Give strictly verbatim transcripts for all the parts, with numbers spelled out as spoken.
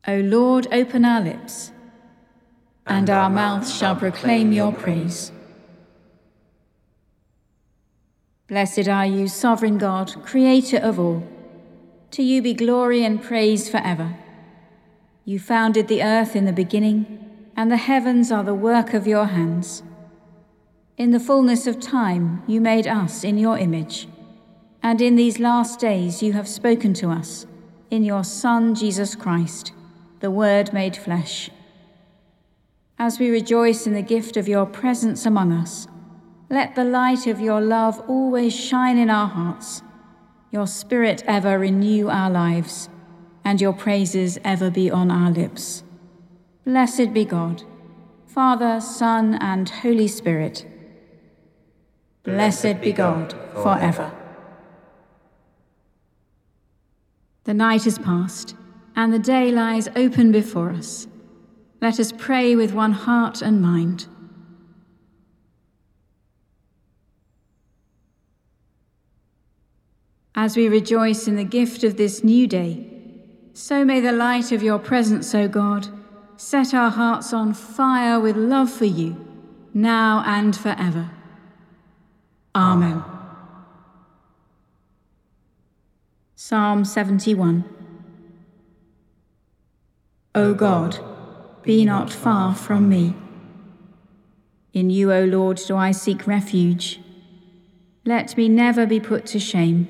O Lord, open our lips, and our mouths shall proclaim your praise. Blessed are you, sovereign God, creator of all. To you be glory and praise forever. You founded the earth in the beginning, and the heavens are the work of your hands. In the fullness of time you made us in your image, and in these last days you have spoken to us in your Son, Jesus Christ, the Word made flesh. As we rejoice in the gift of your presence among us, let the light of your love always shine in our hearts, your Spirit ever renew our lives, and your praises ever be on our lips. Blessed be God, Father, Son, and Holy Spirit. Blessed be God forever. The night is past, and the day lies open before us. Let us pray with one heart and mind. As we rejoice in the gift of this new day, so may the light of your presence, O God, set our hearts on fire with love for you, now and forever. Amen. Psalm seventy-one. O God, be not far from me. In you, O Lord, do I seek refuge. Let me never be put to shame.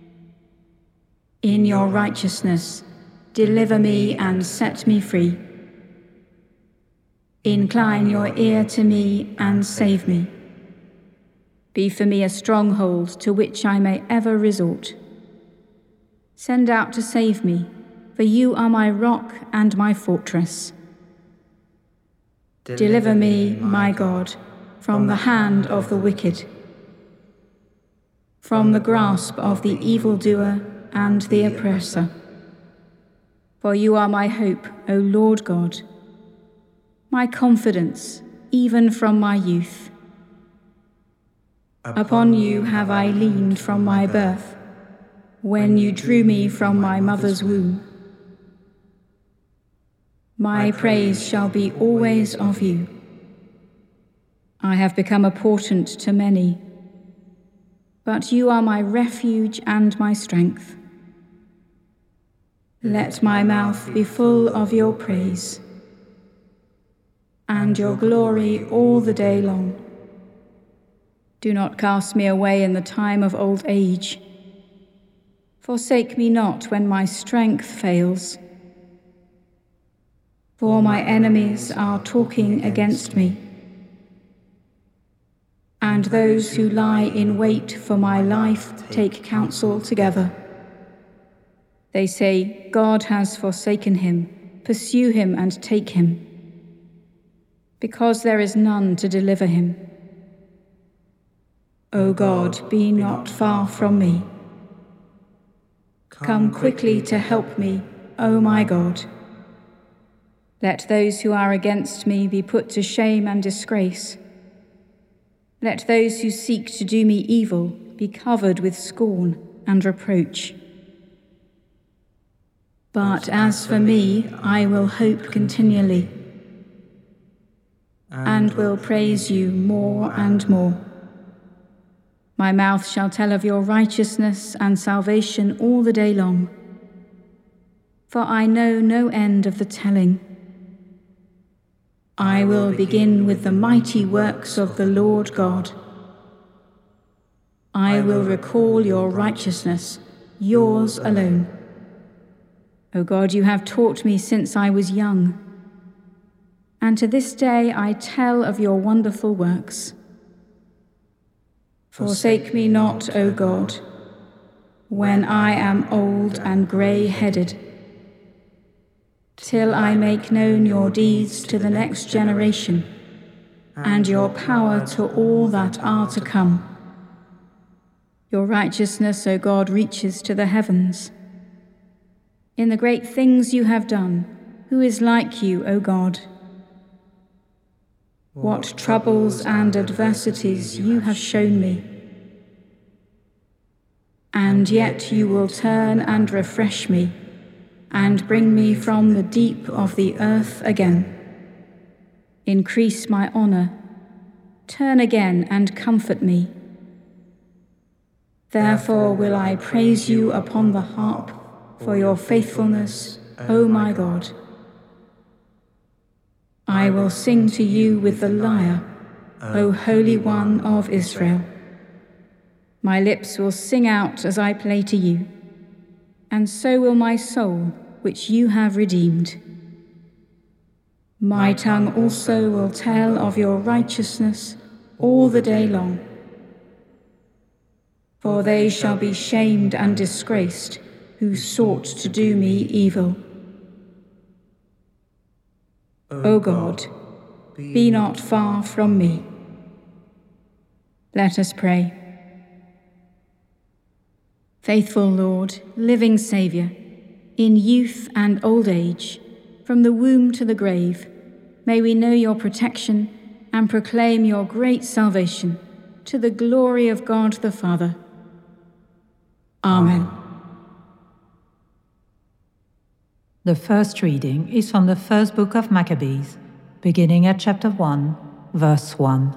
In your righteousness, deliver me and set me free. Incline your ear to me and save me. Be for me a stronghold to which I may ever resort. Send out to save me, for you are my rock and my fortress. Deliver me, my God, from the hand of the wicked, from the grasp of the evildoer and the oppressor. For you are my hope, O Lord God, my confidence, even from my youth. Upon you have I leaned from my birth, when you drew me from my mother's womb. My praise shall be always of you. I have become a portent to many, but you are my refuge and my strength. Let my mouth be full of your praise and your glory all the day long. Do not cast me away in the time of old age. Forsake me not when my strength fails. For my enemies are talking against me, and those who lie in wait for my life take counsel together. They say, God has forsaken him, pursue him and take him, because there is none to deliver him. O God, be not far from me. Come quickly to help me, O my God. Let those who are against me be put to shame and disgrace. Let those who seek to do me evil be covered with scorn and reproach. But as for me, I will hope continually, and will praise you more and more. My mouth shall tell of your righteousness and salvation all the day long, for I know no end of the telling. I will begin with the mighty works of the Lord God. I will recall your righteousness, yours alone. O God, you have taught me since I was young, and to this day I tell of your wonderful works. Forsake me not, O God, when I am old and grey-headed, till I make known your deeds to the next generation, and your power to all that are to come. Your righteousness, O God, reaches to the heavens. In the great things you have done, who is like you, O God? What troubles and adversities you have shown me. And yet you will turn and refresh me, and bring me from the deep of the earth again. Increase my honour, turn again and comfort me. Therefore will I praise you upon the harp for your faithfulness, O my God. I will sing to you with the lyre, O Holy One of Israel. My lips will sing out as I play to you, and so will my soul, which you have redeemed. My tongue also will tell of your righteousness all the day long. For they shall be shamed and disgraced who sought to do me evil. O God, be not far from me. Let us pray. Faithful Lord, living Saviour, in youth and old age, from the womb to the grave, may we know your protection and proclaim your great salvation to the glory of God the Father. Amen. The first reading is from the first book of Maccabees, beginning at chapter one, verse one.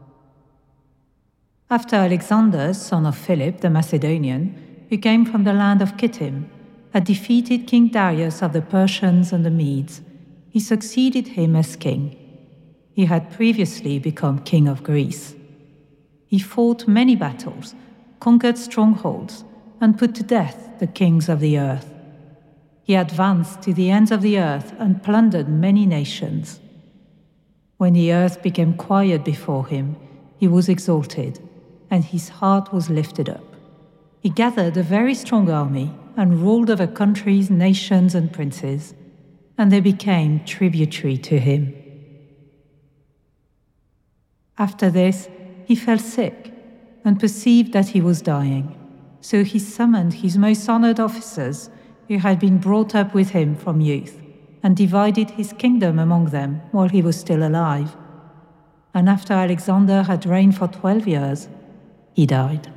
After Alexander, son of Philip the Macedonian, who came from the land of Kittim, had defeated King Darius of the Persians and the Medes, he succeeded him as king. He had previously become king of Greece. He fought many battles, conquered strongholds, and put to death the kings of the earth. He advanced to the ends of the earth and plundered many nations. When the earth became quiet before him, he was exalted, and his heart was lifted up. He gathered a very strong army and ruled over countries, nations, and princes, and they became tributary to him. After this, he fell sick and perceived that he was dying. So he summoned his most honored officers, who had been brought up with him from youth, and divided his kingdom among them while he was still alive. And after Alexander had reigned for twelve years, he died.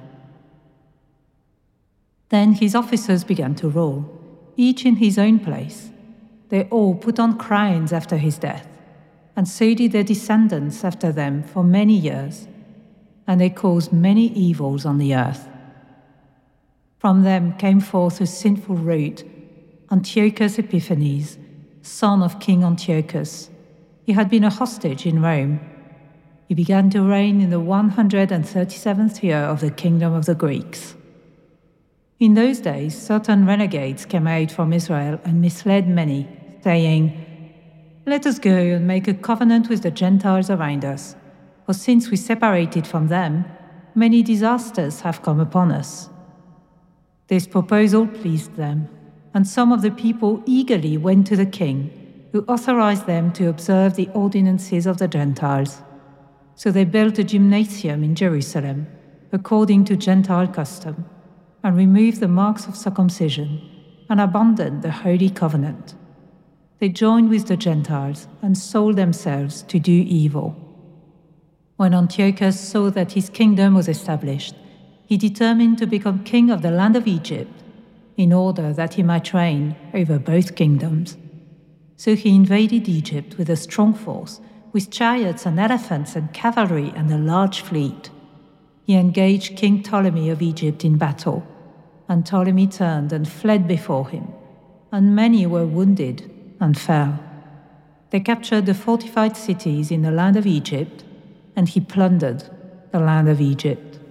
Then his officers began to rule, each in his own place. They all put on crowns after his death, and so did their descendants after them for many years, and they caused many evils on the earth. From them came forth a sinful root, Antiochus Epiphanes, son of King Antiochus. He had been a hostage in Rome. He began to reign in the one hundred thirty-seventh year of the kingdom of the Greeks. In those days, certain renegades came out from Israel and misled many, saying, "Let us go and make a covenant with the Gentiles around us, for since we separated from them, many disasters have come upon us." This proposal pleased them, and some of the people eagerly went to the king, who authorized them to observe the ordinances of the Gentiles. So they built a gymnasium in Jerusalem, according to Gentile custom, and removed the marks of circumcision, and abandoned the Holy Covenant. They joined with the Gentiles and sold themselves to do evil. When Antiochus saw that his kingdom was established, he determined to become king of the land of Egypt, in order that he might reign over both kingdoms. So he invaded Egypt with a strong force, with chariots and elephants and cavalry and a large fleet. He engaged King Ptolemy of Egypt in battle, and Ptolemy turned and fled before him, and many were wounded and fell. They captured the fortified cities in the land of Egypt, and he plundered the land of Egypt.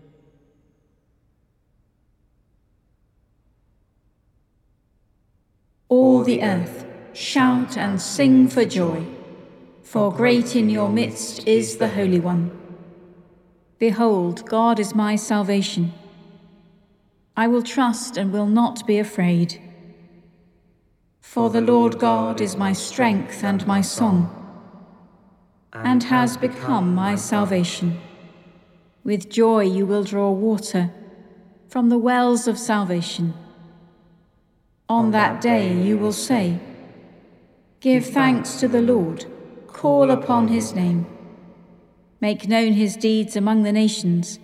All the earth, shout and sing for joy, for great in your midst is the Holy One. Behold, God is my salvation. I will trust and will not be afraid. For the Lord God is my strength and my song, and has become my salvation. With joy you will draw water from the wells of salvation. On that day you will say, "Give thanks to the Lord, call upon his name. Make known his deeds among the nations.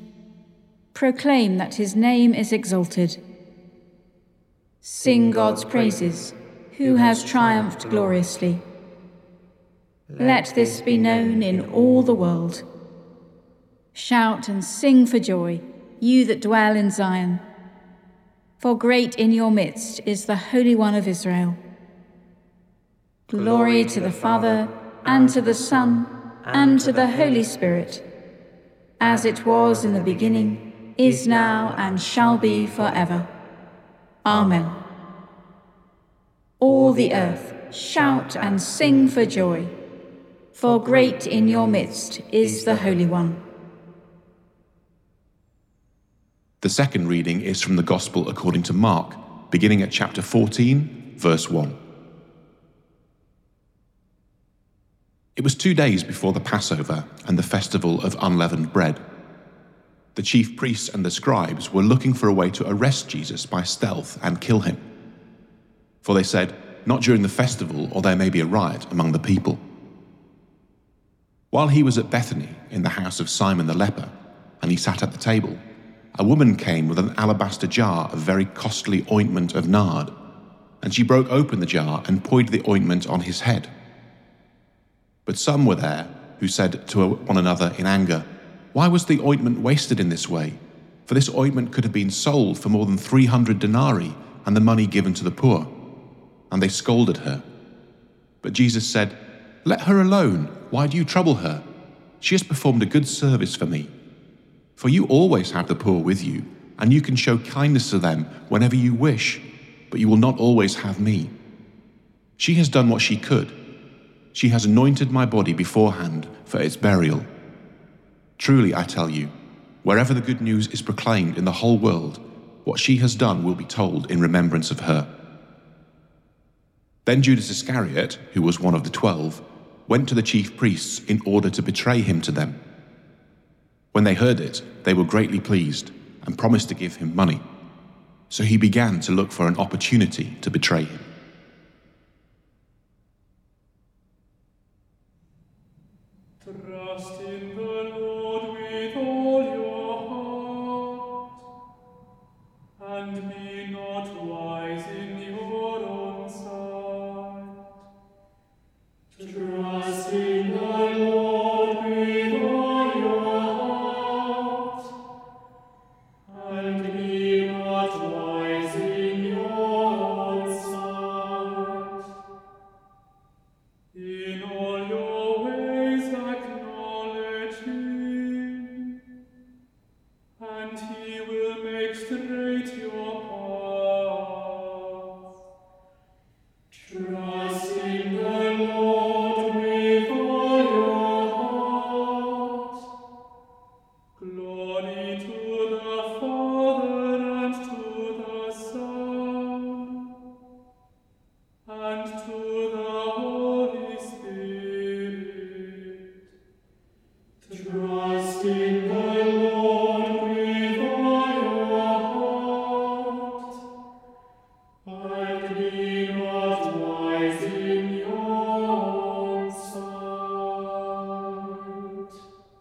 Proclaim that his name is exalted. Sing God's praises who has triumphed gloriously. Let this be known in all the world. Shout and sing for joy, you that dwell in Zion. For great in your midst is the Holy One of Israel. Glory to the Father, and to the Son, and to the Holy Spirit, as it was in the beginning, is now, and shall be forever. Amen. All the earth, shout and sing for joy, for great in your midst is the Holy One. The second reading is from the Gospel according to Mark, beginning at chapter fourteen, verse one. It was two days before the Passover and the festival of unleavened bread. The chief priests and the scribes were looking for a way to arrest Jesus by stealth and kill him. For they said, "Not during the festival, or there may be a riot among the people." While he was at Bethany, in the house of Simon the leper, and he sat at the table, a woman came with an alabaster jar of very costly ointment of nard, and she broke open the jar and poured the ointment on his head. But some were there who said to one another in anger, "Why was the ointment wasted in this way? For this ointment could have been sold for more than three hundred denarii and the money given to the poor." And they scolded her. But Jesus said, "Let her alone. Why do you trouble her? She has performed a good service for me. For you always have the poor with you, and you can show kindness to them whenever you wish, but you will not always have me. She has done what she could. She has anointed my body beforehand for its burial. Truly, I tell you, wherever the good news is proclaimed in the whole world, what she has done will be told in remembrance of her." Then Judas Iscariot, who was one of the twelve, went to the chief priests in order to betray him to them. When they heard it, they were greatly pleased and promised to give him money. So he began to look for an opportunity to betray him. Trust in the Lord with all your heart, and be not wise in your own sight. Trust in the Lord with all your heart, and be not wise in your own sight. In all your ways acknowledge him, and he will make straight your path. Trust in the Lord with all your heart. Glory to the Father and to the Son and to the Holy Spirit. Trust in the Lord with all your heart, and be not wise in your own sight.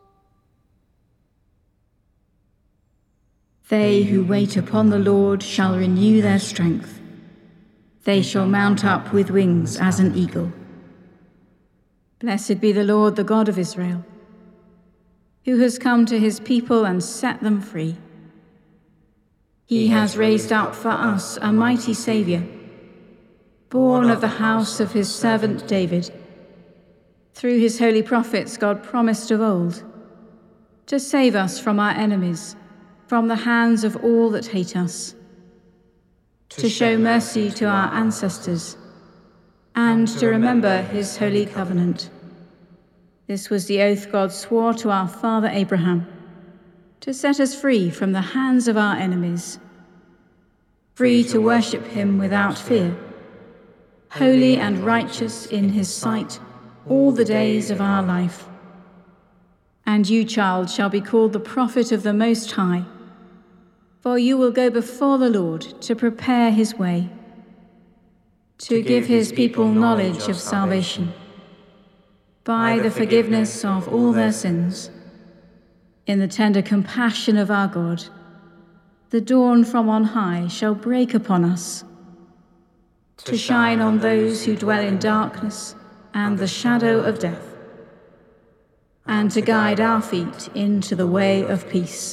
They who wait upon the Lord shall renew their strength. They shall mount up with wings as an eagle. Blessed be the Lord, the God of Israel, who has come to his people and set them free. He has raised up for us a mighty Saviour, born of the house of his servant David. Through his holy prophets God promised of old, to save us from our enemies, from the hands of all that hate us, to show mercy to our ancestors, and to remember his holy covenant. This was the oath God swore to our father Abraham, to set us free from the hands of our enemies, free to worship him without fear, holy and righteous in his sight all the days of our life. And you, child, shall be called the prophet of the Most High, for you will go before the Lord to prepare his way, to give his people knowledge of salvation, by the forgiveness of all their sins. In the tender compassion of our God, the dawn from on high shall break upon us, to shine on those who dwell in darkness and the shadow of death, and to guide our feet into the way of peace.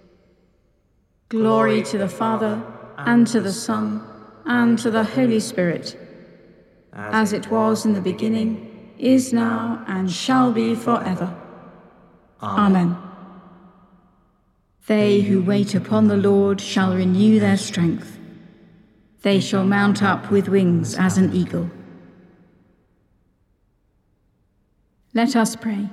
Glory to the Father, and to the Son, and to the Holy Spirit, as it was in the beginning, is now, and shall be forever. Amen. They who wait upon the Lord shall renew their strength. They shall mount up with wings as an eagle. Let us pray.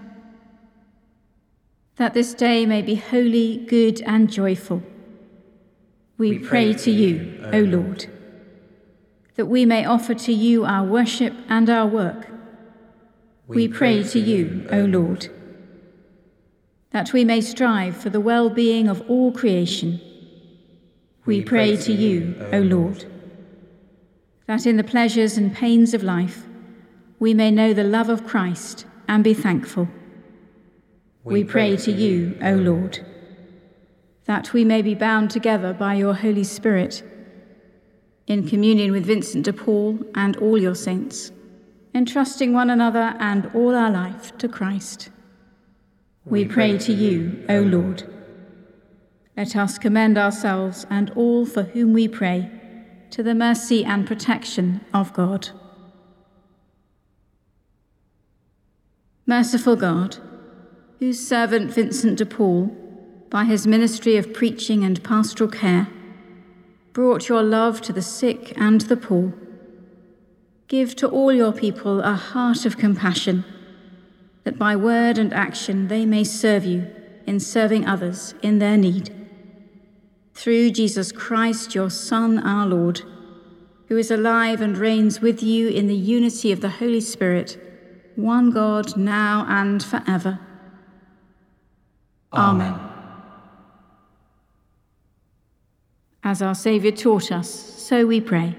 That this day may be holy, good, and joyful, we pray to you, O Lord, that we may offer to you our worship and our work. We pray to you, O Lord, that we may strive for the well-being of all creation. We pray to you, O Lord, that in the pleasures and pains of life we may know the love of Christ and be thankful. We pray to you, O Lord, that we may be bound together by your Holy Spirit, in communion with Vincent de Paul and all your saints, entrusting one another and all our life to Christ. We pray to you, O Lord. Let us commend ourselves and all for whom we pray to the mercy and protection of God. Merciful God, whose servant Vincent de Paul, by his ministry of preaching and pastoral care, brought your love to the sick and the poor, give to all your people a heart of compassion, that by word and action they may serve you in serving others in their need. Through Jesus Christ, your Son, our Lord, who is alive and reigns with you in the unity of the Holy Spirit, one God, now and forever. Amen. As our Saviour taught us, so we pray.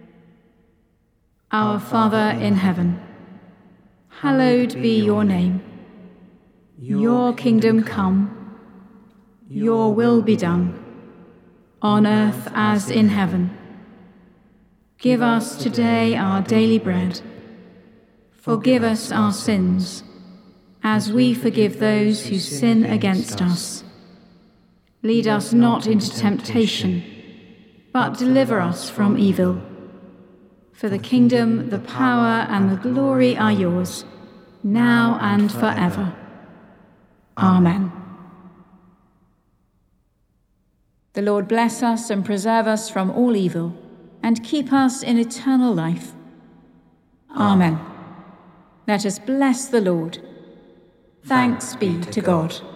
Our Father in heaven, hallowed be your name. Your kingdom come, your will be done, on earth as in heaven. Give us today our daily bread. Forgive us our sins, as we forgive those who sin against us. Lead us not into temptation, but deliver us from evil. For the kingdom, the power, and the glory are yours, now and forever. Amen. The Lord bless us and preserve us from all evil, and keep us in eternal life. Amen. Let us bless the Lord. Thanks be to God.